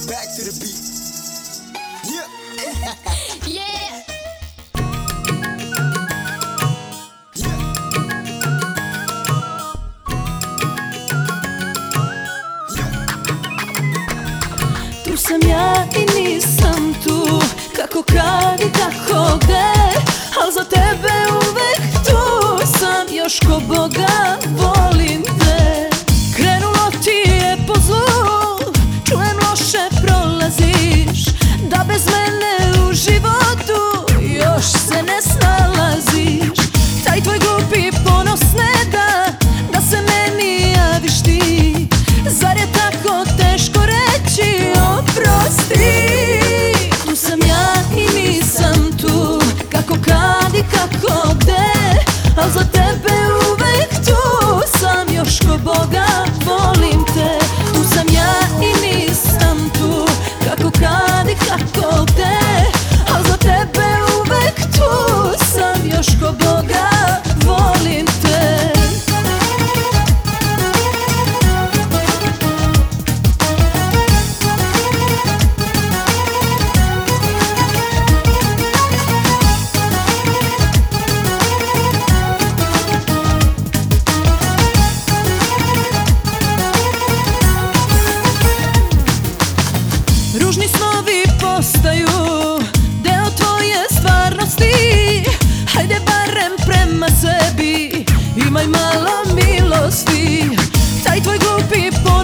Back to the beat. Yeah. Yeah. Tu sam ja i nisam tu, kako kad i kako gde, al za tebe uvek tu sam, još ko Boga volim te. Krenulo ti je po zlu, čujem loše prolaziš, da bez mene u životu još se ne snalaziš. Taj tvoj glupi ponos ne da se meni javiš ti, zar je tako teško reći oprosti? Tu sam ja i nisam tu, kako kad i kako gde, al za tebe uvek tu sam, još ko Boga volim te. Tu sam ja i nisam tu, kako kad i kako gde, al za tebe uvek tu sam, još ko Boga volim te. Ružni snovi postaju deo tvoje stvarnosti, hajde barem prema sebi imaj malo milosti. Taj tvoj glupi